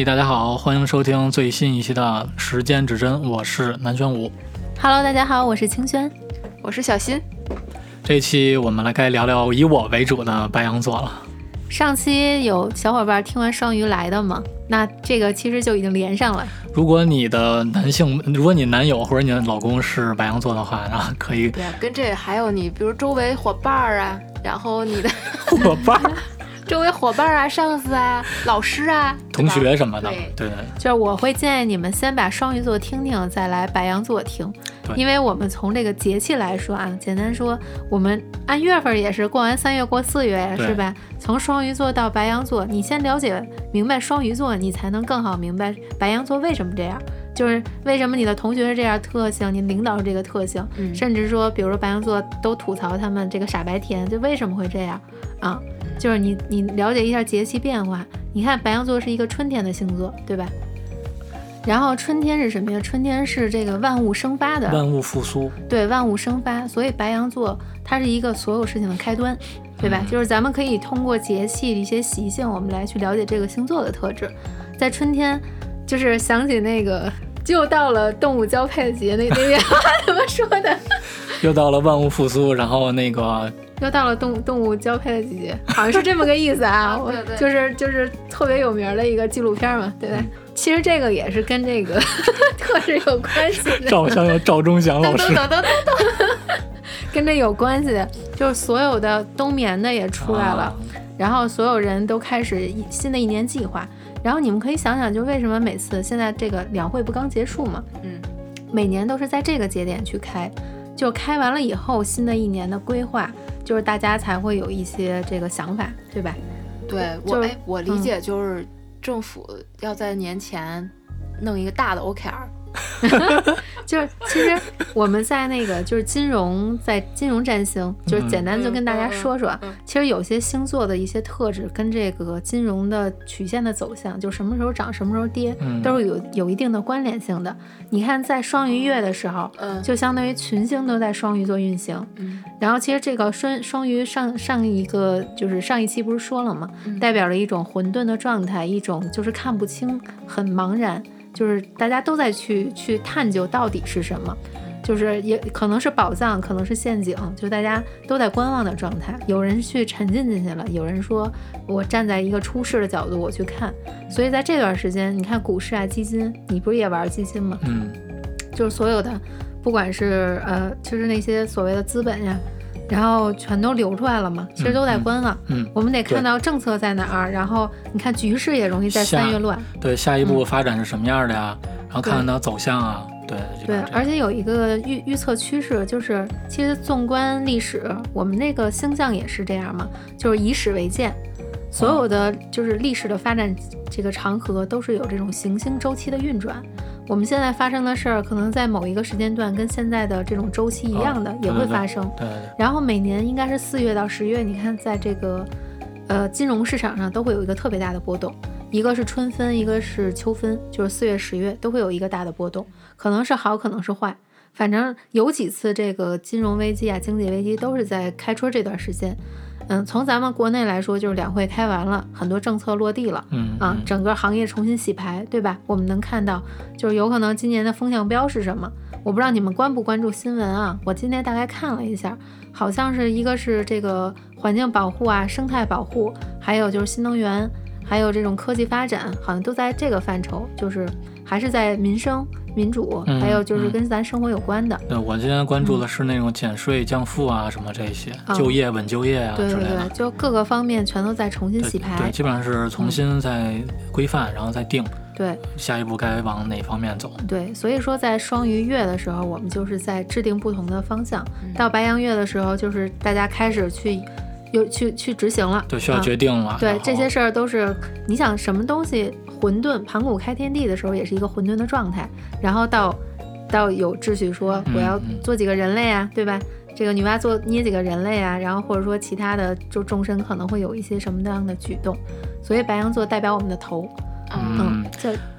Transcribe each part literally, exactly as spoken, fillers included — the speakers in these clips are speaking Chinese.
大家好，欢迎收听最新一期的时间指针，我是南玄武。 Hello， 大家好，我是清轩， 我是小新。 这一期我们来该聊聊以我为主的白羊座了。 上期有小伙伴听完双鱼来的吗？那这个其实就已经连上了。 如果你的男性，如果你男友或者你的老公是白羊座的话，然后可以对啊，跟这还有你，比如周围伙伴啊，然后你的伙伴。 周围伙伴啊、上司啊、老师啊、 同学什么的， 对对对， 就是我会建议你们先把双鱼座听听，再来白羊座听，因为我们从这个节气来说啊，简单说，我们按月份也是过完三月过四月，是吧？从双鱼座到白羊座，你先了解明白双鱼座，你才能更好明白白羊座为什么这样。就是为什么你的同学是这样特性，你领导是这个特性， 嗯、 甚至说，比如说白羊座都吐槽他们这个傻白甜，就为什么会这样啊？就是你你了解一下节气变化，你看白羊座是一个春天的星座，对吧？然后春天是什么呀？春天是这个万物生发的， 万物复苏， 对，万物生发，所以白羊座它是一个所有事情的开端，对吧？嗯、就是咱们可以通过节气的一些习性，我们来去了解这个星座的特质。在春天，就是想起那个就到了动物交配的节，那那句话怎么说的？ 又到了万物复苏，然后那个。 又到了动动物交配的季节，好像是这么个意思啊。 对对， 就是就是特别有名的一个纪录片嘛，对不对？嗯、其实这个也是跟这个特质有关系的。 赵像有赵忠祥老师， 等等等等，跟这有关系的，就是所有的冬眠的也出来了，啊、然后所有人都开始新的一年计划。然后你们可以想想，就为什么每次现在这个两会不刚结束嘛， 嗯， 每年都是在这个节点去开，就开完了以后，新的一年的规划。就是大家才会有一些这个想法，对吧？ 对，我哎，我理解就是政府要在年前弄一个大的 O K R。 就是其实我们在那个就是金融在金融占星，就是简单就跟大家说说， 嗯嗯嗯、 其实有些星座的一些特质跟这个金融的曲线的走向，就什么时候涨什么时候跌， 嗯、 都是有有一定的关联性的。你看在双鱼月的时候， 嗯、 就相当于群星都在双鱼座运行， 嗯、 然后其实这个双双鱼上上一个就是上一期不是说了吗？ 嗯、 代表了一种混沌的状态，一种就是看不清，很茫然。就是大家都在去去探究到底是什么，就是也可能是宝藏，可能是陷阱，就大家都在观望的状态。有人去沉浸进去了，有人说我站在一个出世的角度我去看。所以在这段时间，你看股市啊、基金，你不是也玩基金吗？ 嗯， 就是所有的，不管是呃，就是那些所谓的资本呀。然后全都流出来了嘛，其实都在观望。 嗯，嗯我们得看到政策在哪儿，然后你看局势也容易在三月乱。 对，下一步发展是什么样的呀？嗯、然后看看它走向啊。对对，而且有一个预预测趋势，就是其实纵观历史，我们这个星象也是这样嘛，就是以史为鉴，所有的就是历史的发展这个长河都是有这种行星周期的运转。我们现在发生的事儿，可能在某一个时间段跟现在的这种周期一样的、 哦、 也会发生。 对 对, 对, 对。 然后每年应该是四月到十月，你看在这个呃金融市场上都会有一个特别大的波动，一个是春分，一个是秋分，就是四月十月都会有一个大的波动，可能是好，可能是坏。反正有几次这个金融危机啊、经济危机都是在开春这段时间。嗯，从咱们国内来说，就是两会开完了，很多政策落地了， 嗯啊，整个行业重新洗牌，对吧？我们能看到，就是有可能今年的风向标是什么？我不知道你们关不关注新闻啊？我今天大概看了一下，好像是一个是这个环境保护啊、生态保护，还有就是新能源，还有这种科技发展，好像都在这个范畴，就是还是在民生。民主，还有就是跟咱生活有关的。 嗯、对，我今天关注的是那种减税降负啊，什么这些、嗯、就业稳就业啊之类的。 对对对，就各个方面全都在重新洗牌。 对，对基本上是重新再规范，嗯、然后再定。 对， 下一步该往哪方面走？ 对，所以说在双鱼月的时候，我们就是在制定不同的方向； 嗯、 到白羊月的时候，就是大家开始去。有去去执行了， 对，需要决定了。 啊、对，这些事儿都是你想什么东西混沌，盘古开天地的时候也是一个混沌的状态，然后到到有秩序说我要做几个人类啊，嗯、对吧？这个女娲做捏几个人类啊，然后或者说其他的就众生可能会有一些什么样的举动，所以白羊座代表我们的头， 嗯， 这、嗯、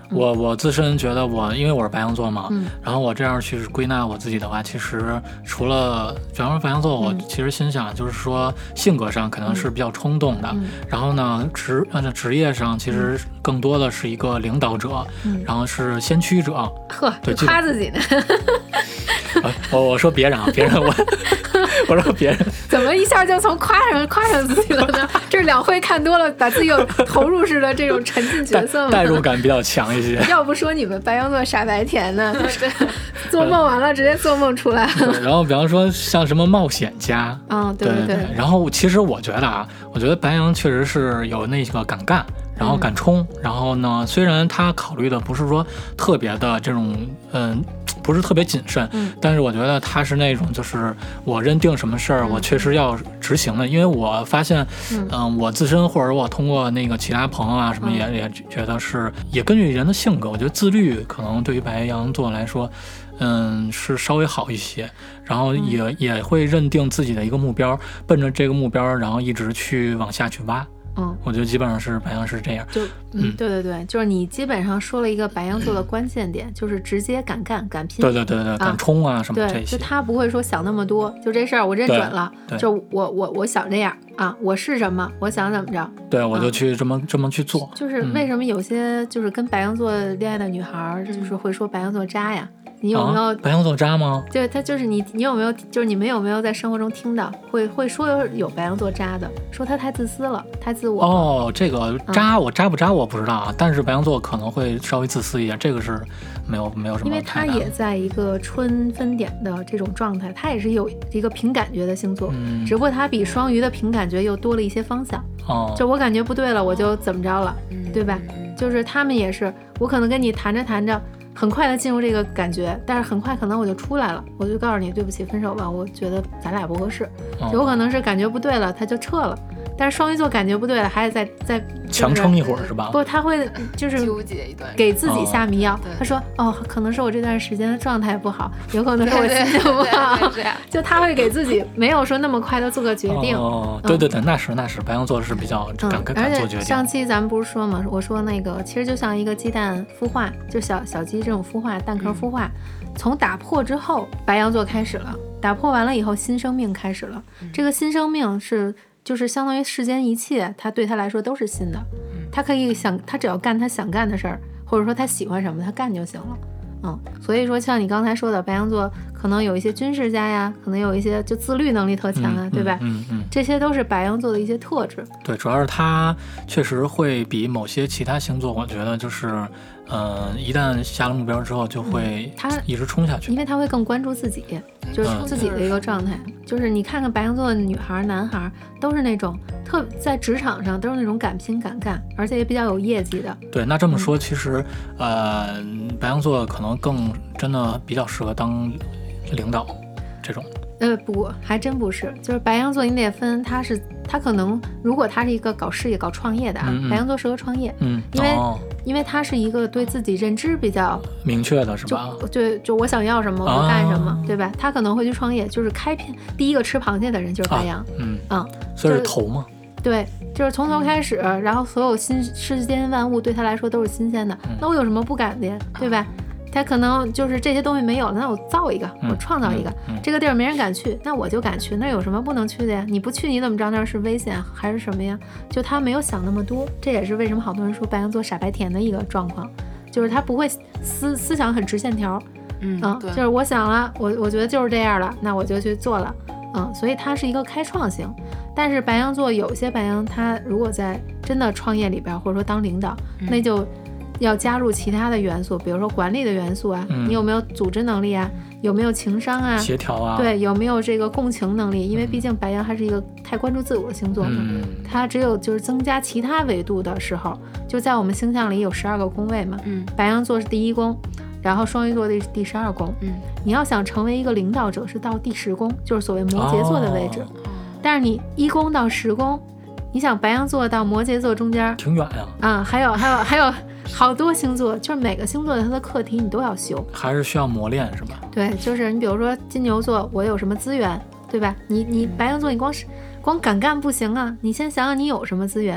我我自身觉得我因为我是白羊座嘛， 嗯， 然后我这样去归纳我自己的话，其实除了比方说白羊座，我其实心想就是说性格上可能是比较冲动的， 嗯、 然后呢职呃职业上其实更多的是一个领导者， 嗯、 然后是先驱者。 呵， 对， 夸自己呢。 我我说别人啊，别人我我说别人怎么一下就从夸上夸上自己了呢？这是两会看多了，把自己有投入式的这种沉浸角色吗？ 代入感比较强一些。 要不说你们白羊座傻白甜呢，做梦完了直接做梦出来了。 然后比方说像什么冒险家， 嗯，对对对, 对。然后其实我觉得啊，我觉得白羊确实是有那个敢干。然后敢冲、嗯，然后呢，虽然他考虑的不是说特别的这种，嗯，不是特别谨慎， 嗯， 但是我觉得他是那种，就是我认定什么事儿， 嗯、 我确实要执行的，因为我发现， 嗯、 呃，我自身或者我通过那个其他朋友啊什么也、嗯、也觉得是，也根据人的性格，我觉得自律可能对于白羊座来说，嗯，是稍微好一些，然后也、嗯、也会认定自己的一个目标，奔着这个目标，然后一直去往下去挖。 嗯， 我觉得基本上是白羊是这样， 就嗯，对对对，就是你基本上说了一个白羊座的关键点，就是直接敢干敢拼， 对对对对，敢冲啊什么这些， 对，就他不会说想那么多，就这事儿我认准了，就我我我想这样啊，我是什么，我想怎么着， 对，我就去这么、嗯、这么去做。 就是为什么有些就是跟白羊座恋爱的女孩，就是会说白羊座渣呀？你有没有、 啊、白羊座渣吗？ 对，他就是你，你有没有就是你们有没有在生活中听到会会说有白羊座渣的，说他太自私了，太自我了。 哦，这个渣、嗯、我渣不渣我不知道啊，但是白羊座可能会稍微自私一点，这个是没有没有什么。 因为他也在一个春分点的这种状态，他也是有一个凭感觉的星座， 嗯、 只不过他比双鱼的凭感觉又多了一些方向。 哦， 就我感觉不对了，我就怎么着了， 嗯、 对吧？就是他们也是，我可能跟你谈着谈着。很快的进入这个感觉，但是很快可能我就出来了，我就告诉你对不起，分手吧，我觉得咱俩不合适。 哦、 有可能是感觉不对了，他就撤了。但是双鱼座感觉不对了，还得再再、就是、 强撑一会儿是吧？ 不，他会就是纠结一段， 给自己下迷药。 哦、 他说：“哦，可能是我这段时间的状态不好，有可能是我心情不好。”就他会给自己没有说那么快的做个决定。 哦，对对对，嗯、那是那是白羊座是比较敢敢、嗯、敢做决定。 上期咱们不是说嘛，我说那个其实就像一个鸡蛋孵化，就小小鸡这种孵化蛋壳孵化，嗯、从打破之后，白羊座开始了。打破完了以后，新生命开始了。 嗯、 这个新生命是。就是相当于世间一切，他对他来说都是新的，他可以想，他只要干他想干的事儿，或者说他喜欢什么，他干就行了。嗯，所以说像你刚才说的，白羊座可能有一些军事家呀，可能有一些就自律能力特强啊， 嗯、 对吧？ 嗯 嗯, 嗯， 这些都是白羊座的一些特质。 对，主要是他确实会比某些其他星座，我觉得就是，呃，一旦下了目标之后，就会他一直冲下去， 嗯、因为他会更关注自己，就是自己的一个状态。嗯、就是你看看白羊座的女孩、男孩，都是那种特在职场上都是那种敢拼敢干，而且也比较有业绩的。 对，那这么说，嗯、其实呃，白羊座可能更真的比较适合当领导这种。 呃，不，还真不是。就是白羊座，你得分，他是他可能，如果他是一个搞事业、搞创业的啊， 嗯嗯白羊座适合创业， 嗯， 因为、 哦、 因为他是一个对自己认知比较明确的，是吧？ 就就就我想要什么，我就干什么，啊、对吧？他可能会去创业，就是开篇第一个吃螃蟹的人就是白羊， 啊、嗯嗯， 所以是头嘛。 对，就是从头开始，然后所有新世间万物对他来说都是新鲜的， 嗯、 那我有什么不敢的呀，对吧？他可能就是这些东西没有了，那我造一个， 嗯、 我创造一个、 嗯嗯， 这个地儿没人敢去，那我就敢去，那有什么不能去的呀？你不去你怎么知道那是危险还是什么呀？就他没有想那么多，这也是为什么好多人说白羊座傻白甜的一个状况，就是他不会思思想很直线条， 嗯， 嗯就是我想了，我我觉得就是这样了，那我就去做了，嗯，所以他是一个开创型。但是白羊座有些白羊，他如果在真的创业里边，或者说当领导， 嗯、 那就要加入其他的元素，比如说管理的元素啊， 嗯、 你有没有组织能力啊，有没有情商啊， 协调啊， 对，有没有这个共情能力？因为毕竟白羊还是一个太关注自我的星座嘛， 嗯、 它只有就是增加其他维度的时候，就在我们星象里有十二个宫位嘛， 嗯， 白羊座是第一宫，然后双鱼座的第十二宫， 嗯， 你要想成为一个领导者是到第十宫，就是所谓摩羯座的位置， 哦、 但是你一宫到十宫，你想白羊座到摩羯座中间挺远呀， 啊，还有还有还有好多星座，就是每个星座的它的课题你都要修， 还是需要磨练是吧？ 对，就是你比如说金牛座，我有什么资源，对吧？你你白羊座你光是光敢干不行啊，你先想想你有什么资源， 嗯，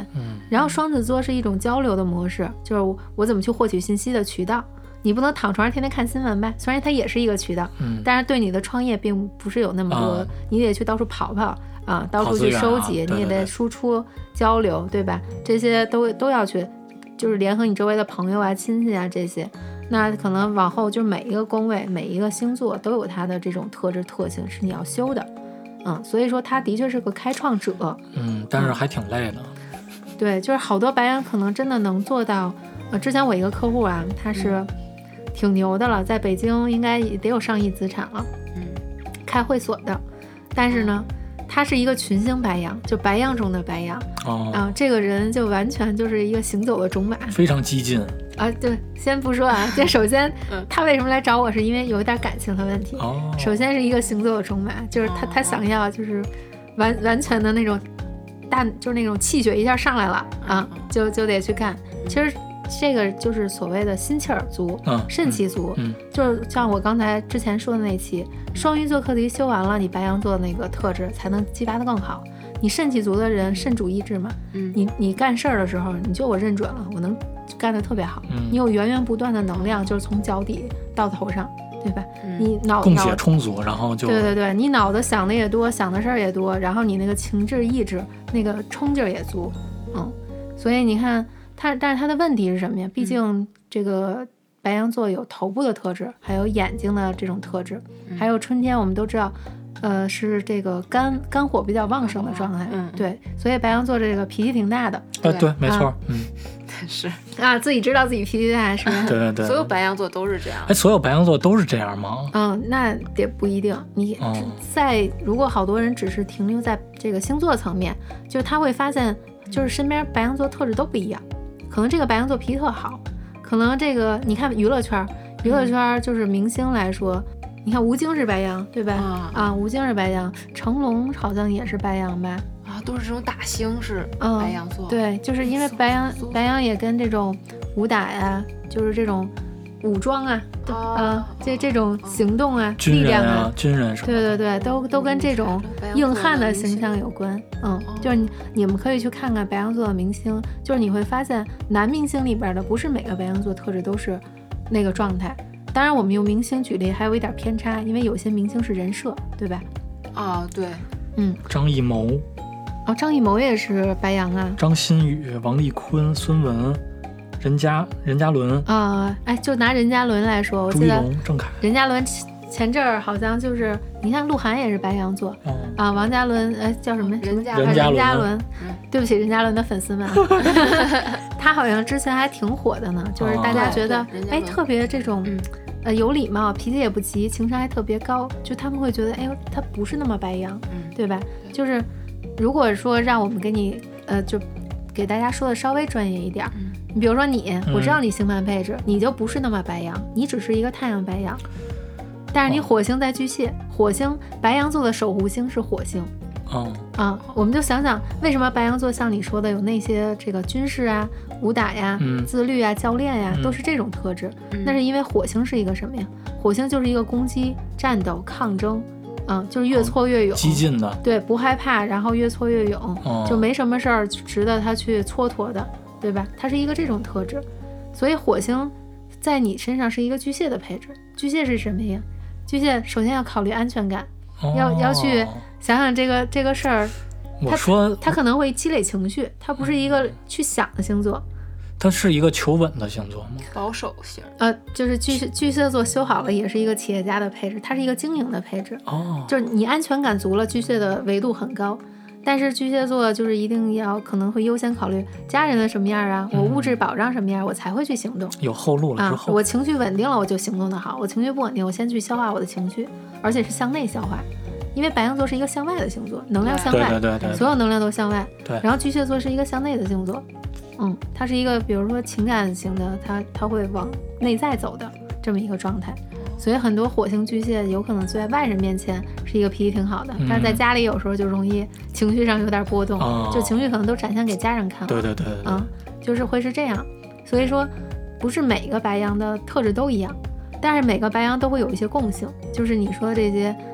然后双子座是一种交流的模式，就是我我怎么去获取信息的渠道。你不能躺床上天天看新闻呗，虽然它也是一个渠道， 嗯， 但是对你的创业并不是有那么多， 啊你得去到处跑跑啊，到处去收集， 啊、对对对， 你也得输出交流，对吧？这些都都要去，就是联合你周围的朋友啊、亲戚啊这些。那可能往后就每一个宫位、每一个星座都有它的这种特质特性是你要修的，嗯，所以说他的确是个开创者， 嗯，但是还挺累的。 嗯、对，就是好多白羊可能真的能做到。呃，之前我一个客户啊，他是挺牛的了，在北京应该也得有上亿资产了， 嗯， 开会所的，但是呢，他是一个群星白羊，就白羊中的白羊， 哦， 啊，这个人就完全就是一个行走的种马， 非常激进啊。对，先不说啊，这首先他为什么来找我，是因为有一点感情的问题。 哦， 首先是一个行走的种马，就是他他想要就是完完全的那种大，就是那种气血一下上来了啊，就就得去干。其实。这个就是所谓的心气儿足， 嗯， 肾气足， 嗯， 就是像我刚才之前说的那期，双鱼座课题修完了，你白羊座的那个特质才能激发得更好。你肾气足的人，肾主意志嘛， 嗯， 你你干事儿的时候，你就我认准了，我能干得特别好， 嗯， 你有源源不断的能量，就是从脚底到头上，对吧？ 嗯、 你脑供血充足，然后就对对对，你脑子想的也多，想的事儿也多，然后你那个情志意志那个冲劲儿也足，嗯，所以你看。他但是他的问题是什么呀？毕竟这个白羊座有头部的特质，还有眼睛的这种特质， 嗯、 还有春天我们都知道，呃，是这个肝肝火比较旺盛的状态。 嗯， 对，所以白羊座这个脾气挺大的。 啊，对，没错， 啊、 嗯， 是啊，自己知道自己脾气大是吧？ 对对对， 所有白羊座都是这样。 哎，所有白羊座都是这样吗？ 嗯，那也不一定。你在、哦、如果好多人只是停留在这个星座层面，就他会发现，就是身边白羊座特质都不一样。可能这个白羊座脾气特好，可能这个你看娱乐圈，娱乐圈就是明星来说，嗯、你看吴京是白羊，对吧？ 啊, 啊，吴京是白羊，成龙好像也是白羊吧？ 啊，都是这种大星是白羊座。 嗯、对，就是因为白羊，白羊也跟这种武打呀，就是这种武装啊，啊、呃，这这种行动啊，力量啊， 军人什么？ 对对对，都都跟这种硬汉的形象有关。嗯，就是你你们可以去看看白羊座的明星，就是你会发现男明星里边的不是每个白羊座特质都是那个状态。当然，我们用明星举例还有一点偏差，因为有些明星是人设，对吧？ 啊，对， 嗯， 张艺谋， 哦，张艺谋也是白羊啊。 张馨予、王丽坤、孙文。任嘉任嘉伦啊、呃，哎，就拿任嘉伦来说，我记得郑恺任嘉伦前阵儿好像就是，你看鹿晗也是白羊座、 哦、 啊，王嘉伦哎叫什么？ 任嘉任嘉伦， 嗯， 对不起，任嘉伦的粉丝们，他好像之前还挺火的呢，就是大家觉得、哦、哎特别这种、嗯、呃有礼貌，脾气也不急，情商还特别高，就他们会觉得哎呦他不是那么白羊， 嗯， 对吧？就是如果说让我们给你呃就给大家说的稍微专业一点。 嗯你比如说你，我知道你星盘配置、嗯，你就不是那么白羊，你只是一个太阳白羊，但是你火星在巨蟹，哦、火星白羊座的守护星是火星。 哦， 啊，我们就想想为什么白羊座像你说的有那些这个军事啊、武打呀、 嗯、 自律啊、教练呀，都是这种特质、嗯。那是因为火星是一个什么呀？火星就是一个攻击、战斗、抗争。嗯，就是越挫越勇、 哦，激进的， 对，不害怕，然后越挫越勇， 哦、 就没什么事儿值得他去蹉跎的。对吧？它是一个这种特质，所以火星在你身上是一个巨蟹的配置。巨蟹是什么呀？巨蟹首先要考虑安全感， 哦、 要要去想想这个这个事儿。 我说它可能会积累情绪，它不是一个去想的星座。 它是一个求稳的星座吗？ 保守型。 呃，就是巨蟹巨蟹座修好了，也是一个企业家的配置，它是一个经营的配置。 哦， 就是你安全感足了，巨蟹的维度很高。但是巨蟹座就是一定要可能会优先考虑家人的什么样啊，我物质保障什么样，我才会去行动。 有后路了之后、 啊，我情绪稳定了，我就行动的好；我情绪不稳定，我先去消化我的情绪，而且是向内消化。因为白羊座是一个向外的星座，能量向外， 对对对对， 所有能量都向外。 对。 然后巨蟹座是一个向内的星座，嗯，它是一个比如说情感型的，它它会往内在走的这么一个状态。所以很多火星巨蟹有可能在外人面前是一个脾气挺好的， 嗯、 但是在家里有时候就容易情绪上有点波动， 哦、 就情绪可能都展现给家人看了。 对对对对， 嗯，就是会是这样。所以说，不是每个白羊的特质都一样，但是每个白羊都会有一些共性，就是你说的这些，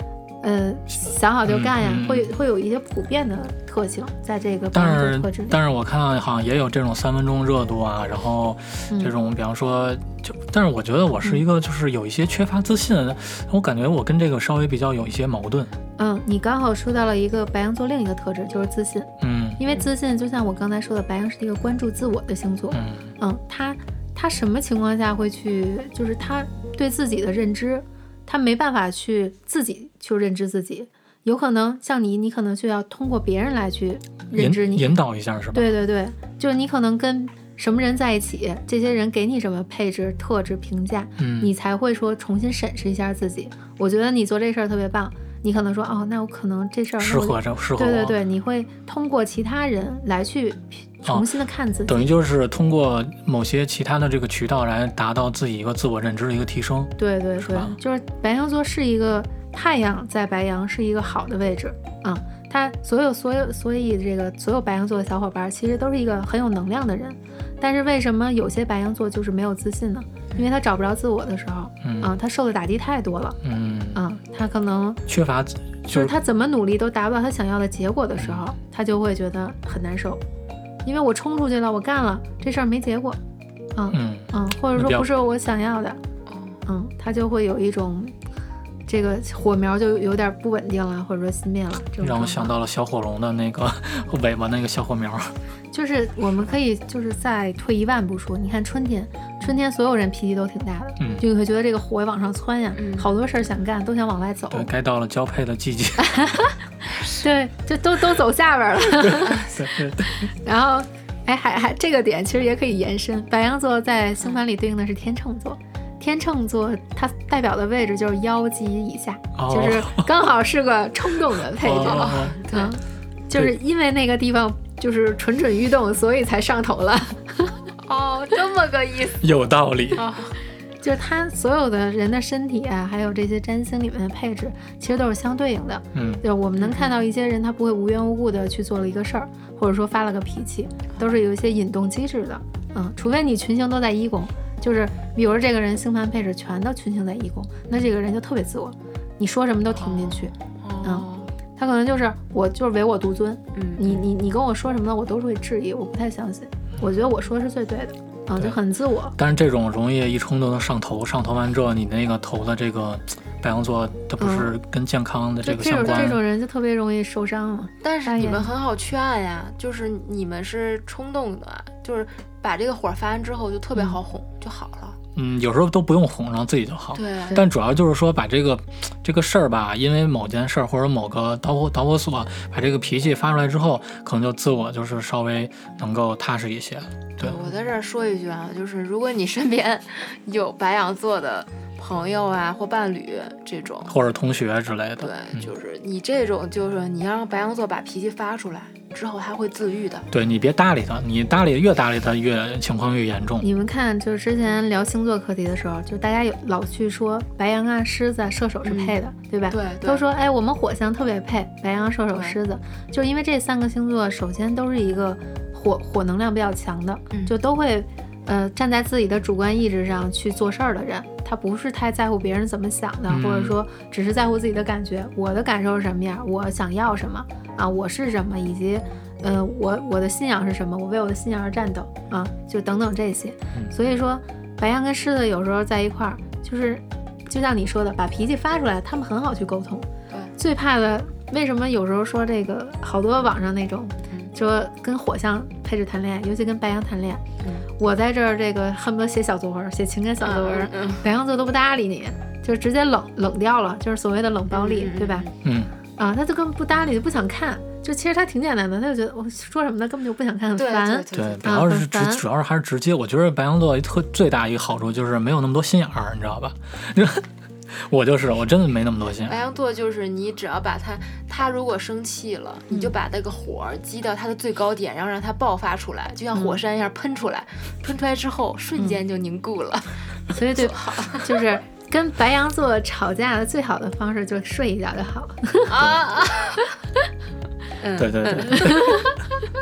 呃，想好就干呀， 嗯嗯、 会会有一些普遍的特性在这个但是特质里。 但是我看好像也有这种三分钟热度啊，然后这种、嗯、比方说就，但是我觉得我是一个就是有一些缺乏自信的、嗯、我感觉我跟这个稍微比较有一些矛盾。 嗯，你刚好说到了一个白羊座另一个特质，就是自信。 嗯， 因为自信就像我刚才说的，白羊是一个关注自我的星座。 嗯嗯，他他什么情况下会去，就是他对自己的认知，他没办法去自己去认知自己，有可能像你，你可能就要通过别人来去认知你， 引导一下是吧？ 对对对，就是你可能跟什么人在一起，这些人给你什么配置、特质、评价， 嗯， 你才会说重新审视一下自己。我觉得你做这事儿特别棒。你可能说哦，那我可能这事儿适合着适合我。 对对对，你会通过其他人来去重新的看自己、 哦，等于就是通过某些其他的这个渠道来达到自己一个自我认知的一个提升。 对对对，就是白羊座是一个太阳在白羊是一个好的位置啊、嗯，他所有所有所以这个所有白羊座的小伙伴其实都是一个很有能量的人，但是为什么有些白羊座就是没有自信呢？因为他找不着自我的时候， 嗯啊，他受的打击太多了， 嗯啊，他可能缺乏， 就是他怎么努力都达不到他想要的结果的时候，他就会觉得很难受，因为我冲出去了，我干了这事儿没结果，嗯嗯嗯，或者说不是我想要的，嗯，他就会有一种这个火苗就有点不稳定了，或者说熄灭了。这种让我想到了小火龙的那个尾巴那个小火苗。 就是我们可以就是再退一万步说，你看春天，春天所有人脾气都挺大的， 嗯， 就你会觉得这个火往上窜呀，嗯、好多事儿想干，都想往外走。 对，该到了交配的季节。 对，就都都走下边了。 对对对。 然后，哎，还还这个点其实也可以延伸，白羊座在星盘里对应的是天秤座。天秤座它代表的位置就是腰肌以下， 哦、 就是刚好是个冲动的配置。 哦、 嗯，就是因为那个地方就是蠢蠢欲动，所以才上头了。 哦，这么个意思。 有道理。 哦， 就是他所有的人的身体啊，还有这些占星里面的配置，其实都是相对应的。 嗯， 就是我们能看到一些人，他不会无缘无故的去做了一个事儿，或者说发了个脾气，都是有一些引动机制的。嗯，除非你群星都在一宫。就是比如这个人星盘配置全都群星在一宫，那这个人就特别自我，你说什么都听不进去。 哦、 嗯，他可能就是我就是唯我独尊。 嗯， 你你你跟我说什么呢，我都是会质疑，我不太相信。我觉得我说是最对的。啊、嗯，就很自我。 但是这种容易一冲动的上头，上头完之后，你那个头的这个白羊座，它不是跟健康的这个相关、 嗯、这种这种人就特别容易受伤了。 但是你们很好劝呀，就是你们是冲动的，就是把这个火发完之后就特别好哄、嗯、就好了。 嗯，有时候都不用哄，然后自己就好。 对。 但主要就是说，把这个这个事儿吧，因为某件事儿或者某个导火导火索，把这个脾气发出来之后，可能就自我就是稍微能够踏实一些。对。 我在这儿说一句啊，就是如果你身边有白羊座的朋友啊或伴侣这种， 或者同学之类的， 对，嗯、就是你这种，就是你要让白羊座把脾气发出来。之后他会自愈的， 对，你别搭理他，你搭理越搭理他越情况越严重。 你们看，就是之前聊星座课题的时候，就大家有老去说白羊啊、狮子、啊、射手是配的， 嗯、 对吧？ 对，对都说哎，我们火象特别配，白羊、射手、狮子，就是因为这三个星座首先都是一个火火能量比较强的， 嗯、 就都会呃站在自己的主观意志上去做事儿的人。他不是太在乎别人怎么想的、 嗯、 或者说只是在乎自己的感觉，我的感受是什么样，我想要什么啊，我是什么，以及呃我我的信仰是什么，我为我的信仰而战斗啊，就等等这些、 嗯、 所以说白羊跟狮子有时候在一块儿，就是就像你说的把脾气发出来，他们很好去沟通。 对， 最怕的为什么有时候说这个好多网上那种说跟火象配置谈恋爱，尤其跟白羊谈恋爱、 嗯、 我在这儿这个恨不得写小作文，写情感小作文、 嗯嗯、 白羊座都不搭理你，就直接冷冷掉了，就是所谓的冷暴力、 嗯、 对吧？ 嗯啊，他就根本不搭理，就不想看，就其实他挺简单的，他就觉得我说什么呢根本就不想看，很烦。 对，主要是直、啊、主要是还是直接。我觉得白羊座特最大一个好处就是没有那么多心眼儿，你知道吧？我就是我真的没那么多心。 白羊座就是你只要把他，他如果生气了，你就把那个火激到他的最高点，然后让他爆发出来，就像火山一样喷出来，嗯、喷出来之后瞬间就凝固了。 嗯、所以对，就是跟白羊座吵架的最好的方式就是睡一觉就好。 啊， 嗯、对对对。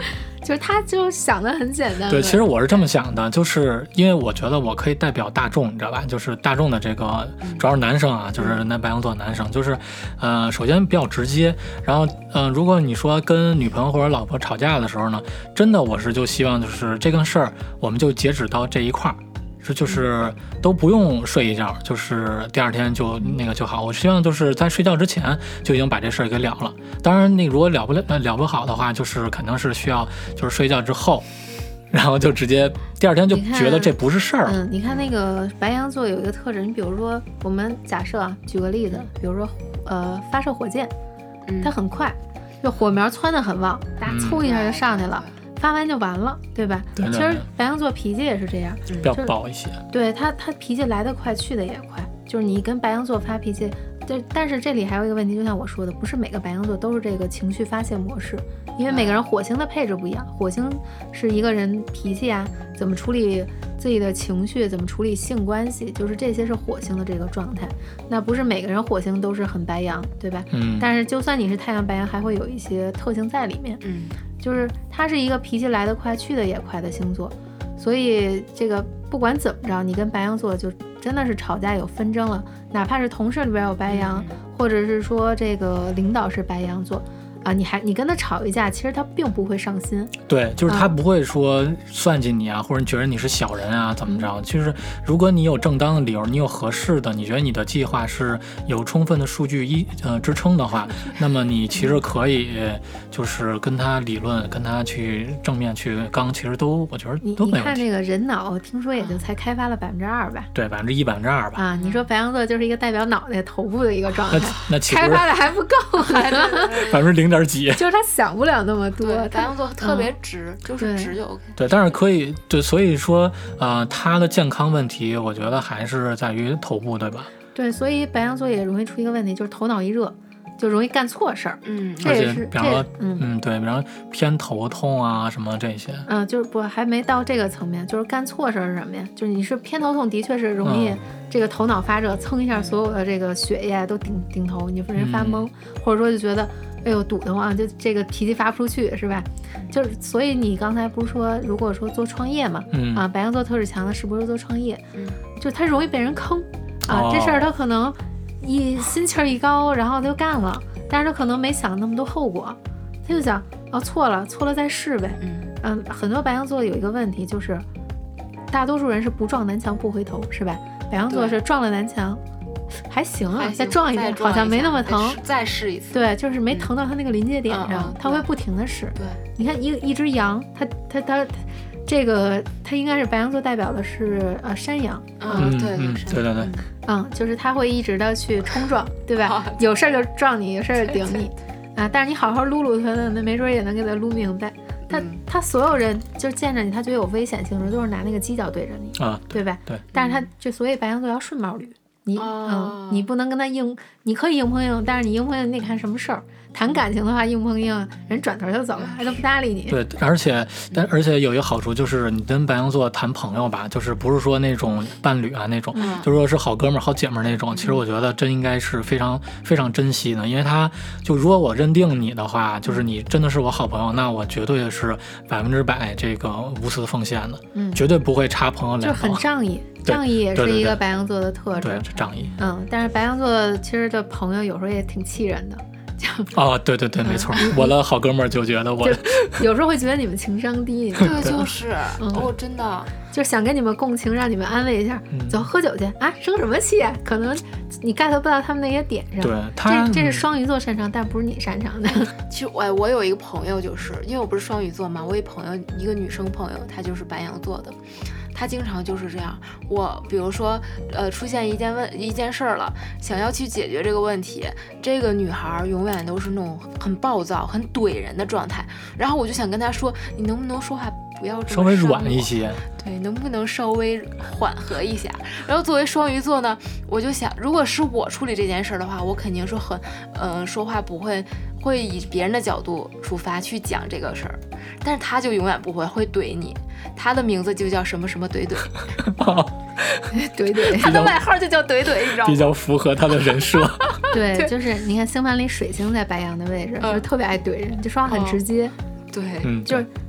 就是他就想的很简单。 对，其实我是这么想的，就是因为我觉得我可以代表大众，你知道吧？就是大众的这个，主要是男生啊，就是那白羊座男生，就是呃，首先比较直接，然后嗯、呃，如果你说跟女朋友或者老婆吵架的时候呢，真的我是就希望就是这个事儿，我们就截止到这一块儿。是就是都不用睡一觉，就是第二天就那个就好。我希望就是在睡觉之前就已经把这事儿给了了。当然，那如果了不了了不好的话，就是肯定是需要就是睡觉之后，然后就直接第二天就觉得这不是事儿。 嗯，你看那个白羊座有一个特质，你比如说我们假设啊，举个例子，比如说呃发射火箭，它很快，就火苗蹿得很旺，大家嗖一下就上去了。嗯发完就完了，对吧？ 对对对， 其实白羊座脾气也是这样， 比较暴一些。 对他，他脾气来得快，去得也快。就是你跟白羊座发脾气，但但是这里还有一个问题，就像我说的，不是每个白羊座都是这个情绪发泄模式，因为每个人火星的配置不一样。火星是一个人脾气啊，怎么处理自己的情绪，怎么处理性关系，就是这些是火星的这个状态。那不是每个人火星都是很白羊，对吧？ 嗯。 但是就算你是太阳白羊，还会有一些特性在里面。 嗯。 就是它是一个脾气来得快去得也快的星座，所以这个不管怎么着，你跟白羊座就真的是吵架有纷争了，哪怕是同事里边有白羊， 嗯、 或者是说这个领导是白羊座啊，你还你跟他吵一架，其实他并不会上心。 对，就是他不会说算计你啊，嗯、或者觉得你是小人啊，怎么着？其实如果你有正当的理由，你有合适的，你觉得你的计划是有充分的数据依呃支撑的话，那么你其实可以就是跟他理论，跟他去正面去刚，其实都我觉得都没有问题。 你看这个人脑，听说也就才开发了百分之二吧？ 对，百分之一、百分之二吧。 啊，你说白羊座就是一个代表脑袋、头部的一个状态， 那那岂不是开发的还不够， 百分之零点几？ 就是他想不了那么多。 白羊座特别直，嗯、就是直就 OK。 对，但是可以对，所以说呃，他的健康问题，我觉得还是在于头部，对吧？ 对，所以白羊座也容易出一个问题，就是头脑一热。就容易干错事儿， 嗯， 这也是比方说，嗯嗯，对，比方说偏头痛啊什么这些， 嗯，就是不还没到这个层面，就是干错事儿是什么呀？就是你是偏头痛，的确是容易这个头脑发热，蹭一下所有的这个血液都顶顶头，你人发懵，嗯、或者说就觉得哎呦堵得慌，就这个脾气发不出去，是吧？就是所以你刚才不是说，如果说做创业嘛， 嗯啊，白羊座特质强的是不是做创业？ 嗯， 就他容易被人坑啊， 哦、 这事儿他可能一心气儿一高，然后就干了。但是他可能没想那么多后果，他就想哦错了错了再试呗。 嗯嗯，很多白羊座有一个问题就是，大多数人是不撞南墙不回头，是吧？白羊座是撞了南墙，还行啊，再撞一点，好像没那么疼， 再试一次。 对，就是没疼到他那个临界点上， 嗯、 他会不停的试。 对， 你看一一只羊，它它它。这个它应该是白羊座代表的是呃山羊， 嗯，对对对对对， 嗯，就是它会一直的去冲撞，对吧？ 哦、 有事儿就撞你，有事儿顶你，啊，但是你好好撸撸它呢，那没准也能给它撸明白。他他所有人就是见着你，他觉得有危险性的，都是拿那个犄角对着你啊， 对吧？ 对。 但是他就所以白羊座要顺毛驴，你、 哦、 嗯，你不能跟他硬，你可以硬碰硬，但是你硬碰硬你得看什么事儿。谈感情的话，硬碰硬，人转头就走了，还都不搭理你。 对，而且但而且有一个好处就是，你跟白羊座谈朋友吧，就是不是说那种伴侣啊那种， 嗯、 就说是好哥们儿、好姐们儿那种。其实我觉得真应该是非常非常珍惜的，因为他就如果我认定你的话，就是你真的是我好朋友，那我绝对是百分之百这个无私奉献的， 嗯， 绝对不会插朋友两头。 就很仗义，仗义也是一个白羊座的特质。 对，仗义。 嗯，但是白羊座其实这朋友有时候也挺气人的。 哦，对对对，没错，嗯、我的好哥们儿就觉得我有时候会觉得你们情商低， 对，就是哦，真的就想跟你们共情，让你们安慰一下， 嗯、 走喝酒去啊，生什么气啊？可能你 get 不到他们那些点上。 对，他这这是双鱼座擅长，但不是你擅长的。 其实我我有一个朋友，就是因为我不是双鱼座嘛，我一朋友一个女生朋友，她就是白羊座的。他经常就是这样，我比如说，呃，出现一件问一件事儿了，想要去解决这个问题，这个女孩永远都是那种很暴躁、很怼人的状态。然后我就想跟她说，你能不能说话不要这么稍微软一些？ 对，能不能稍微缓和一下？然后作为双鱼座呢，我就想，如果是我处理这件事的话，我肯定是很，呃，说话不会会以别人的角度出发去讲这个事儿，但是他就永远不会，会怼你。他的名字就叫什么什么怼怼， 怼怼， 他的外号就叫怼怼，你知道吗？ 比较符合他的人设。 对，就是你看星盘里水星在白羊的位置， 嗯、 就是特别爱怼人，就说话很直接。 哦、对， 嗯， 就是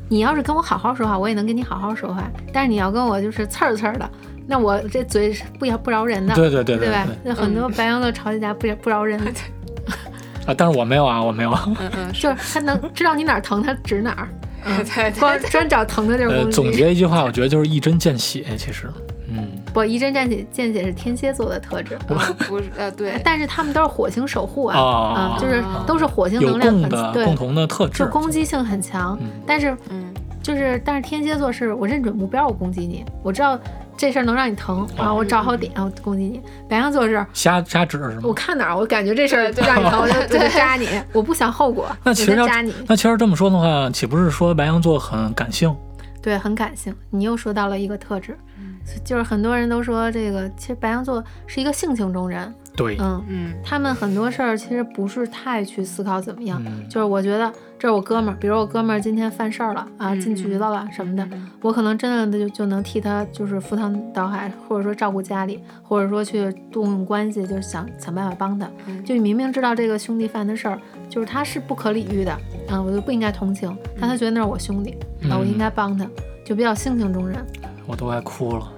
你要是跟我好好说话，我也能跟你好好说话，但是你要跟我就是刺儿刺儿的，那我这嘴是不不饶人的。 对对对对吧？ 对那很多白羊座吵起架不不饶人。 啊，但是我没有啊，我没有。 嗯嗯， 就是他能知道你哪儿疼，他指哪儿。 嗯，对对， 光专找疼的地儿攻呃， 击。 总结一句话，我觉得就是一针见血。其实，嗯， 不，一针见血，见血是天蝎座的特质。 嗯不是呃对， 但是他们都是火星守护啊， 哦啊，就是都是火星有能量很共的对共同的特质， 就攻击性很强。 嗯但是嗯就是但是天蝎座是我认准目标，我攻击你，我知道这事儿能让你疼啊，我找好点我攻击你。白羊座是瞎瞎指是吗我？看哪儿，我感觉这事儿对对让你疼，我就我对就扎你，我不想后果， 那其实要我就扎你。 那其实这么说的话，岂不是说白羊座很感性？ 对，很感性。你又说到了一个特质， 嗯就是很多人都说这个，其实白羊座是一个性情中人。 对， 嗯， 嗯他们很多事儿其实不是太去思考怎么样， 嗯就是我觉得这是我哥们儿，比如我哥们儿今天犯事儿了啊， 嗯进局子了什么的， 嗯我可能真的就就能替他就是赴汤蹈海，或者说照顾家里，或者说去动用关系，就是想想办法帮他。 嗯就你明明知道这个兄弟犯的事儿，就是他是不可理喻的，啊，我就不应该同情，但他觉得那是我兄弟，啊，我应该帮他，就比较性情中人。 我都快哭了。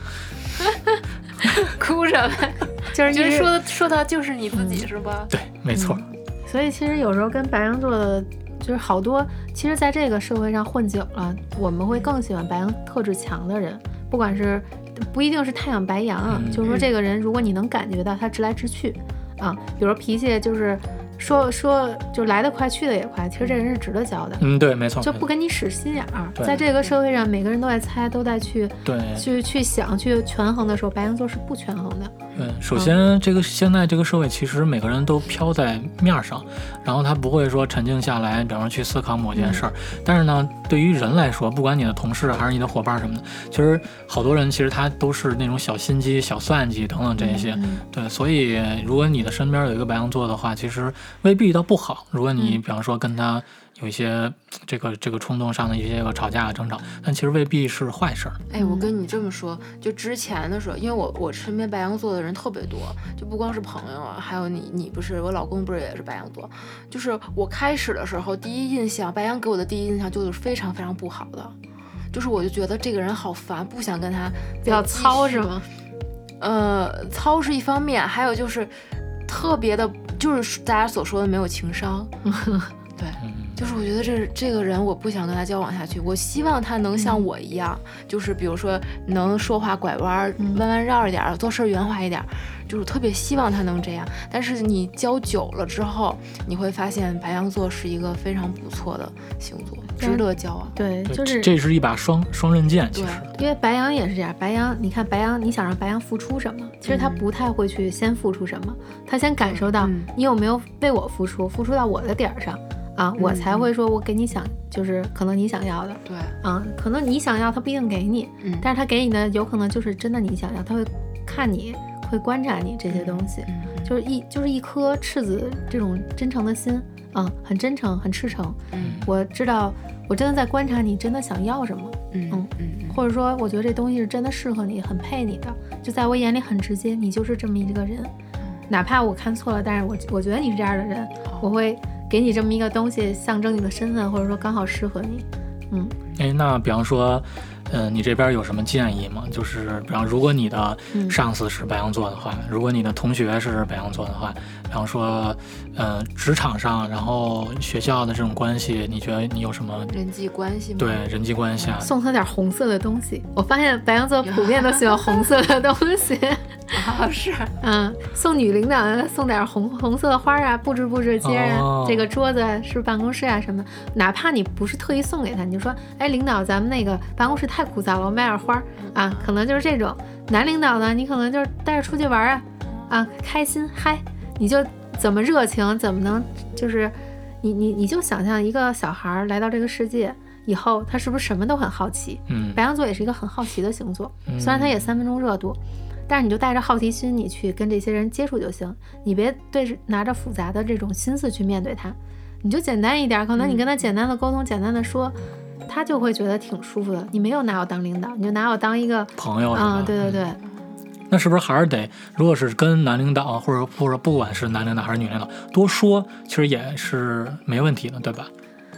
哭什么？ 就是一直就是说说到就是你自己是吧？ 对，没错。 所以其实有时候跟白羊座的，就是好多，其实在这个社会上混久了，我们会更喜欢白羊特质强的人，不管是不一定是太阳白羊啊， 嗯就是说这个人，如果你能感觉到他直来直去啊，比如脾气就是说说就来得快去得也快，其实这人是值得交的。 嗯，对，没错。 就不跟你使心眼儿， 对在这个社会上，每个人都在猜，都在去对， 去去想、去权衡的时候，白羊座是不权衡的。 嗯，首先这个现在这个社会，其实每个人都飘在面上，然后他不会说沉静下来，比方说去思考某件事儿。 嗯但是呢，对于人来说，不管你的同事还是你的伙伴什么的，其实好多人其实他都是那种小心机、小算计等等这一些。 嗯对，所以如果你的身边有一个白羊座的话，其实未必倒不好。如果你嗯比方说跟他有一些这个这个冲动上的一些个吵架争吵，但其实未必是坏事儿。 哎，我跟你这么说，就之前的时候，因为我我身边白羊座的人特别多，就不光是朋友啊，还有你，你不是我老公不是也是白羊座，就是我开始的时候第一印象，白羊给我的第一印象就是非常非常不好的，就是我就觉得这个人好烦，不想跟他比较再继续糙是吗？ 呃，糙是一方面，还有就是特别的，就是大家所说的没有情商。对， 嗯， 就是我觉得这这个人我不想跟他交往下去，我希望他能像我一样，就是比如说能说话拐弯、 嗯弯弯绕一点，做事圆滑一点，就是特别希望他能这样。但是你交久了之后，你会发现白羊座是一个非常不错的星座，值得交往。 对， 对， 就是这是一把双双刃剑，其对实。 因为白羊也是这样，白羊，你看白羊，你想让白羊付出什么？其实他嗯不太会去先付出什么，他先感受到嗯你有没有为我付出，付出到我的点儿上啊， 嗯我才会说我给你想，就是可能你想要的对， 啊，可能你想要他不一定给你， 嗯， 但是他给你的有可能就是真的你想要，他会看你，会观察你这些东西， 嗯嗯就是一就是一颗赤子这种真诚的心啊，很真诚，很赤诚。 嗯我知道，我真的在观察你，真的想要什么。 嗯嗯嗯或者说，我觉得这东西是真的适合你，很配你的，就在我眼里很直接，你就是这么一个人。哪怕我看错了，但是我我觉得你是这样的人，我会给你这么一个东西，象征你的身份，或者说刚好适合你。嗯哎，那比方说，呃，你这边有什么建议吗？就是比方，如果你的嗯上司是白羊座的话，如果你的同学是白羊座的话，比方说，呃，职场上，然后学校的这种关系，你觉得你有什么人际关系嘛， 对人际关系啊？ 送他点红色的东西。我发现白羊座普遍都喜欢红色的东西。 啊是， 嗯，送女领导送点红红色的花啊，布置布置街啊， 哦这个桌子是办公室啊什么的。哪怕你不是特意送给他，你就说，哎，领导，咱们那个办公室太枯燥了，我买点花啊，可能就是这种。男领导呢，你可能就是带着出去玩啊，啊，开心嗨，你就怎么热情，怎么能就是你你你就想象一个小孩来到这个世界以后，他是不是什么都很好奇？ 嗯白羊座也是一个很好奇的星座， 嗯虽然他也三分钟热度。但是你就带着好奇心，你去跟这些人接触就行，你别对拿着复杂的这种心思去面对他，你就简单一点，可能你跟他简单的沟通，简单的说，他就会觉得挺舒服的。你没有拿我当领导，你就拿我当一个朋友是吧？ 嗯，对对对， 那是不是还是得，如果是跟男领导或者或者不管是男领导还是女领导多说，其实也是没问题的，对吧？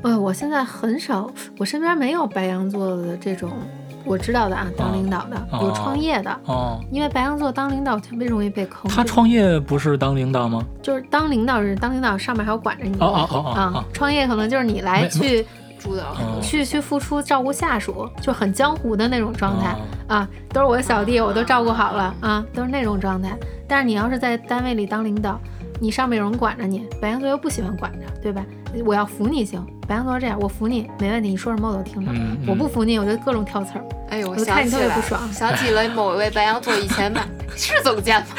呃，我现在很少，我身边没有白羊座的这种我知道的啊，当领导的、 哦、 有创业的哦， 因为白羊座当领导特别容易被坑。 他创业不是当领导吗？ 就是当领导是当领导，上面还要管着你。 哦哦哦哦啊，创业可能就是你来去主导、 嗯、去去付出照顾下属，就很江湖的那种状态、 哦、 啊，都是我的小弟，我都照顾好了啊，都是那种状态。但是你要是在单位里当领导，你上面有人管着你，白羊座又不喜欢管着，对吧？我要服你行，白羊座是这样，我服你没问题，你说什么我都听着、 嗯嗯、 我不服你我就各种挑刺儿。 哎呦，我看你特别不爽， 想起了某一位白羊座以前吧是总监吗？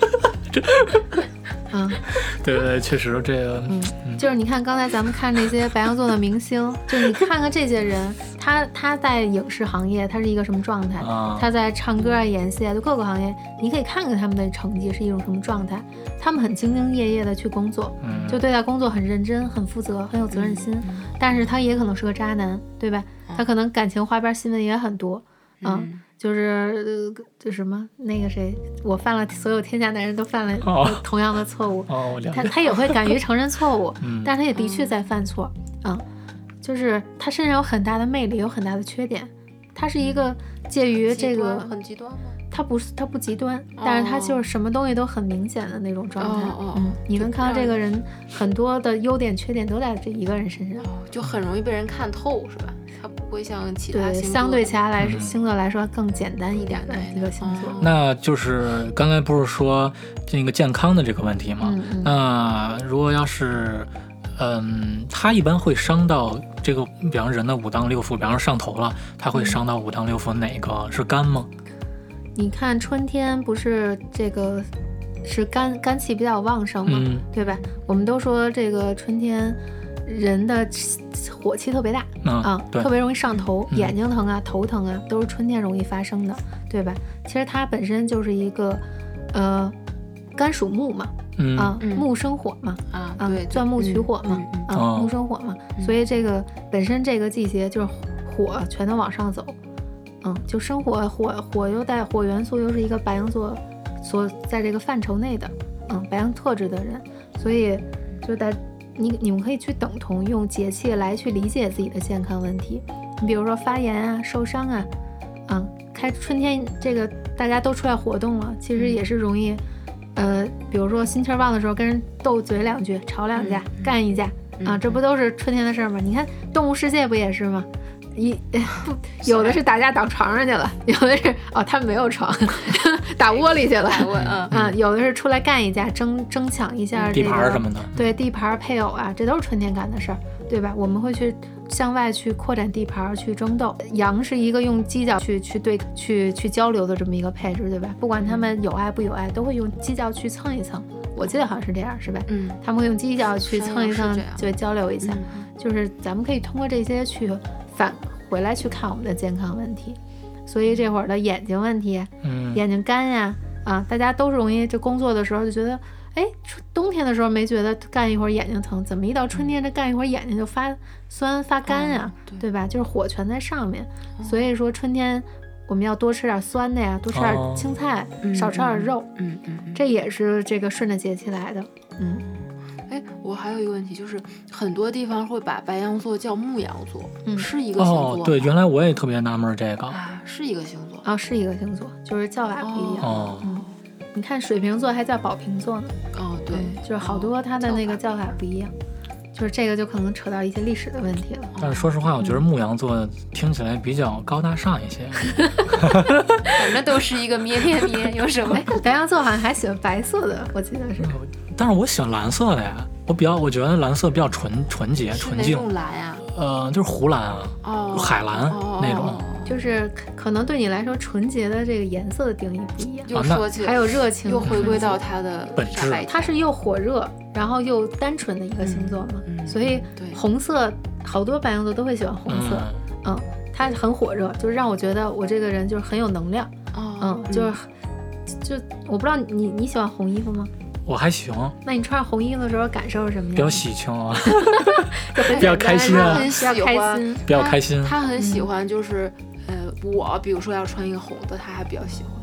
嗯， 对对，确实这个， 嗯，就是你看刚才咱们看这些白羊座的明星，就是你看看这些人，他他在影视行业他是一个什么状态、啊、他在唱歌啊、演戏啊，就各个行业，你可以看看他们的成绩是一种什么状态。他们很兢兢业业的去工作， 嗯， 就对待工作很认真、很负责、很有责任心、嗯、但是他也可能是个渣男，对吧？他可能感情花边新闻也很多，嗯。嗯就是就什么那个谁，我犯了所有天下男人都犯了同样的错误， 哦、 他他也会敢于承认错误， 嗯、 但是他也的确在犯错，嗯，就是他身上有很大的魅力，有很大的缺点，他是一个介于这个很极端吗？ 他不是他不极端，但是他就是什么东西都很明显的那种状态， 哦、 嗯，你能看到这个人很多的优点缺点都在这一个人身上， 哦、就很容易被人看透，是吧？它不会像其他星座， 对，相对其他来、嗯、星座来说更简单一点的一个星座。 嗯、那就是刚才不是说这个健康的这个问题吗？ 嗯嗯、 那如果要是，嗯，他一般会伤到这个，比方人的五脏六腑，比方说上头了，他会伤到五脏六腑哪个？是肝吗？ 你看春天不是这个是肝肝气比较旺盛嘛、 嗯， 对吧？我们都说这个春天人的火气特别大、 嗯、 啊，特别容易上头、 嗯， 眼睛疼啊、头疼啊，都是春天容易发生的，对吧？其实它本身就是一个呃肝属木嘛， 嗯啊，木生火嘛， 啊， 啊对， 钻木取火嘛， 嗯嗯、啊，木生火嘛， 嗯、 所以这个本身这个季节就是火全都往上走。嗯，就生火火火又带火元素，又是一个白羊座所在这个范畴内的，嗯，白羊特质的人，所以就在你你们可以去等同用节气来去理解自己的健康问题。你比如说发炎啊、受伤啊，嗯，开春天这个大家都出来活动了，其实也是容易，呃，比如说心气旺的时候跟人斗嘴两句、吵两架、 嗯、 干一架、嗯、啊，这不都是春天的事儿吗？你看动物世界不也是吗？一不有的是打架打床上去了，有的是哦他们没有床打窝里去了， 嗯嗯，有的是出来干一架，争争抢一下、这个、 地盘什么的， 对，地盘配偶啊，这都是春天干的事儿，对吧？我们会去向外去扩展地盘，去争斗。羊是一个用犄角去去对去去交流的这么一个配置，对吧？不管他们有爱不有爱，都会用犄角去蹭一蹭。我记得好像是这样，是吧？ 嗯， 他们会用犄角去蹭一蹭，就交流一下、 嗯。 就是咱们可以通过这些去反回来去看我们的健康问题。所以这会儿的眼睛问题， 嗯， 眼睛干呀，啊，大家都是容易这工作的时候就觉得，哎，冬天的时候没觉得干一会儿眼睛疼，怎么一到春天这干一会儿眼睛就发酸发干呀、 哦对， 对吧？就是火全在上面、哦，所以说春天我们要多吃点酸的呀，多吃点青菜， 哦、 少吃点肉， 嗯嗯，嗯， 这也是这个顺着节气来的，嗯。 哎，我还有一个问题，就是很多地方会把白羊座叫牧羊座， 嗯， 是一个星座吗？ 哦，对，原来我也特别纳闷这个啊，是一个星座啊、哦，是一个星座，就是叫法不一样。 哦， 嗯，你看水瓶座还叫宝瓶座呢。 哦，对， 嗯、就是好多它的那个叫法不一样。就是这个就可能扯到一些历史的问题了。 但是说实话，我觉得牧羊座听起来比较高大上一些。 反正都是一个咩咩咩，有什么？ 白羊座好像还喜欢白色的，我记得是。 但是我喜欢蓝色的呀，我比较我觉得蓝色比较纯纯洁纯净。 哪种蓝呀？ 呃，就是湖蓝啊， 哦， 海蓝、 哦、 那种。 就是可能对你来说，纯洁的这个颜色的定义不一样。 又说起来， 还有热情， 又回归到它的本质。 它是又火热，然后又单纯的一个星座嘛。 嗯嗯、 所以红色，好多白羊座都会喜欢红色。嗯，它很火热，就是让我觉得我这个人就是很有能量。 哦、 嗯，就是、嗯、就我不知道你你喜欢红衣服吗？ 我还行。 那你穿上红衣服的时候感受是什么样？ 比较喜庆啊， 比较开心啊， 很喜欢， 比较开心。 他很喜欢，就是、嗯、呃，我比如说要穿一个红的，他还比较喜欢。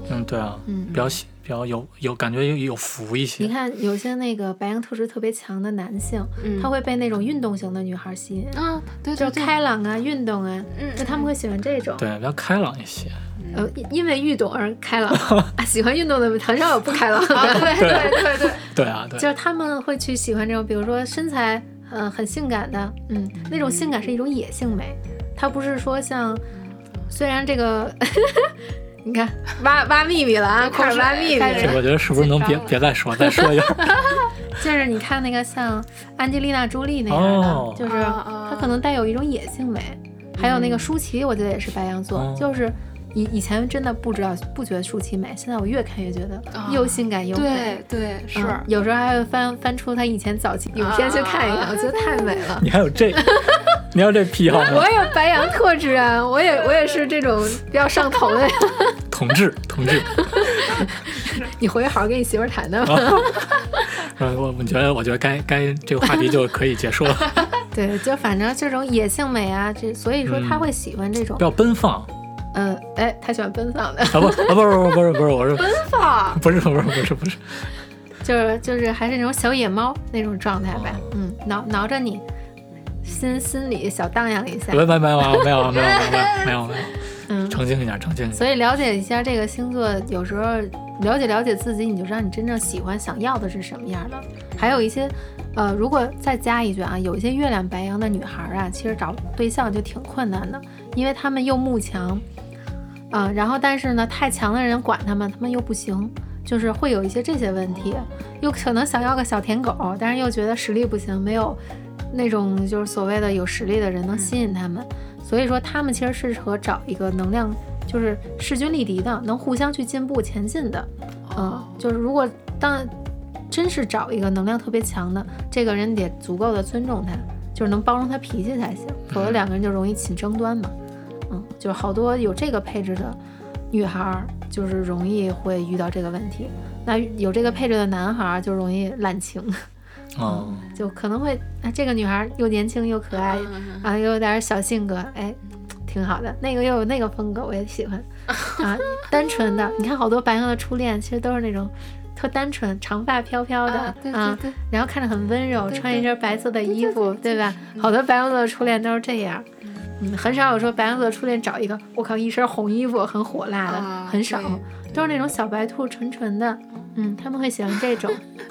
嗯，对啊， 嗯， 比较比较有有感觉有有福一些。 你看有些那个白羊特质特别强的男性， 嗯他会被那种运动型的女孩吸引， 啊，对就是对对， 开朗啊、运动啊， 嗯就他们会喜欢这种。 对，比较开朗一些。 呃，因因为运动而开朗，啊喜欢运动的很少有不开朗的。 啊，对对对对， 对啊，对， 就是他们会去喜欢这种，比如说身材呃很性感的，嗯，那种性感是一种野性美，它不是说像，虽然这个，你看挖挖秘密了啊，开始挖秘密了， 开始我觉得是不是能别别再说，再说一下？ 就是你看那个像安吉丽娜·朱莉那样的， 哦就是啊啊她可能带有一种野性美，还有那个舒淇，我觉得也是白羊座， 哦就是。以以前真的不知道不觉得舒淇美，现在我越看越觉得啊又性感又美。 对对是， 嗯有时候还会翻翻出她以前早期影片去看一看， 啊我觉得太美了。 你还有这，你还有这癖好我吗？ 有白羊特质啊，我也我也是这种比较上头的。 同志，同志。 你回去好好跟你媳妇儿谈谈吧。 呃，我我觉得，我觉得该该这个话题就可以结束了。 对，就反正这种野性美啊，这所以说他会喜欢这种比。较奔放。 嗯，哎，他喜欢奔放的， 啊不啊不不是不是不是，我是奔放， 不是不是不是不是， 就是就是还是那种小野猫那种状态呗。嗯，挠挠着你，心心里小荡漾一下。 没没没有没有没有没有没有没有没有， 嗯， 澄清一下澄清一下。 所以了解一下这个星座，有时候了解了解自己，你就知道你真正喜欢、想要的是什么样的。还有一些，呃，如果再加一句啊，有一些月亮白羊的女孩啊，其实找对象就挺困难的，因为她们又慕强，啊、然后但是呢，太强的人管她们，她们又不行，就是会有一些这些问题，又可能想要个小舔狗，但是又觉得实力不行，没有那种就是所谓的有实力的人能吸引他们。所以说，他们其实适合找一个能量就是势均力敌的，能互相去进步前进的。嗯，就是如果当真是找一个能量特别强的，这个人得足够的尊重他，就是能包容他脾气才行，否则两个人就容易起争端嘛。嗯，就是好多有这个配置的女孩，就是容易会遇到这个问题。那有这个配置的男孩就容易滥情。 哦， 就可能会啊，这个女孩又年轻又可爱啊，又有点小性格，哎，挺好的。那个又有那个风格，我也喜欢啊，单纯的。你看好多白羊的初恋，其实都是那种特单纯，长发飘飘的啊对对啊对， 然后看着很温柔， 对穿一身白色的衣服，对吧？好多白羊座的初恋都是这样。嗯，很少有说白羊座的初恋找一个我靠一身红衣服很火辣的， 啊很少， 对都是那种小白兔纯纯的。嗯，他们会喜欢这种。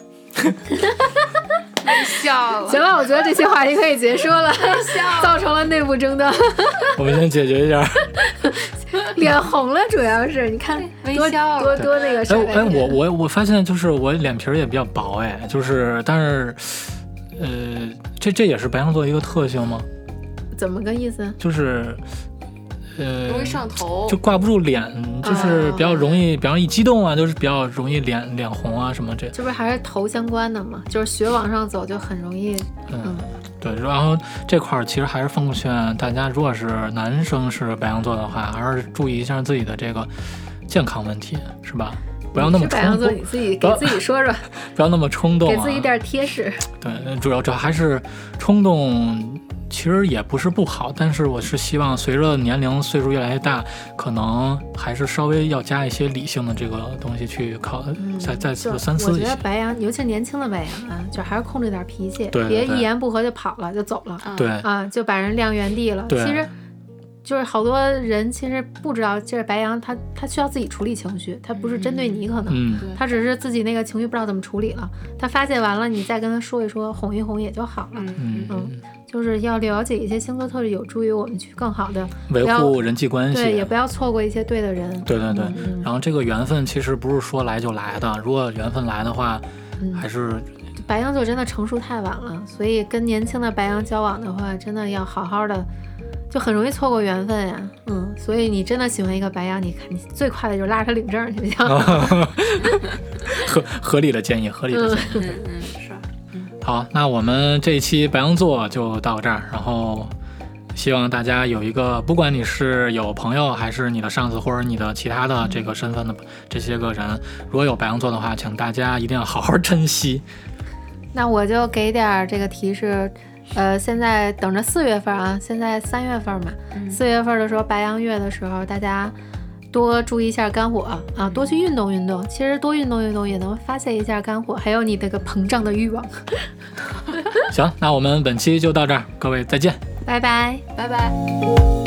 笑了， 行了，我觉得这期话题可以结束了，造成了内部争端， 我们先解决一下。 脸红了，主要是你看微多笑了多多那个哎啥。 哎，我我我发现就是我脸皮儿也比较薄，哎，就是但是，呃，这这也是白羊座一个特性吗？ 怎么个意思？ 就是。呃， 容易上头， 就挂不住脸，就是比较容易，比方一激动啊，就是比较容易脸脸红啊什么这。 这不是还是头相关的嘛？就是学往上走就很容易。 嗯， 嗯对。然后这块儿其实还是奉劝大家，如果是男生是白羊座的话，还是注意一下自己的这个健康问题，是吧？不要那么你是白羊座， 冲动， 你自己给自己说说， 不要那么冲动、啊， 给自己点贴士。 对，主要主要还是冲动。其实也不是不好，但是我是希望随着年龄岁数越来越大，可能还是稍微要加一些理性的这个东西去考， 嗯再再次就三思一下我觉得。白羊，尤其年轻的白羊啊，就还是控制点脾气， 对对对别一言不合就跑了就走了啊对， 啊，就把人晾原地了。 对其实。就是好多人其实不知道，这是白羊，他他需要自己处理情绪，他不是针对你，可能、 嗯， 他只是自己那个情绪不知道怎么处理了，他发泄完了，你再跟他说一说，哄一哄也就好了。 嗯嗯嗯，就是要了解一些星座特质，有助于我们去更好的维护人际关系。 对，也不要错过一些对的人。 对对对嗯嗯然后这个缘分其实不是说来就来的，如果缘分来的话， 嗯还是白羊座真的成熟太晚了，所以跟年轻的白羊交往的话，真的要好好的，就很容易错过缘分呀。嗯，所以你真的喜欢一个白羊，你看你最快的就是拉着他领证去，这样。 合合理的建议，合理的建议。 嗯嗯是， 好，那我们这一期白羊座就到这儿，然后希望大家有一个，不管你是有朋友还是你的上司或者你的其他的这个身份的这些个人，如果有白羊座的话，请大家一定要好好珍惜。 那我就给点儿这个提示，呃，现在等着四月份啊，现在三月份嘛， 嗯四月份的时候白羊月的时候，大家多注意一下肝火啊，多去运动运动。其实多运动运动也能发泄一下肝火，还有你那个膨胀的欲望。 行，那我们本期就到这儿，各位再见， 拜拜， 拜拜。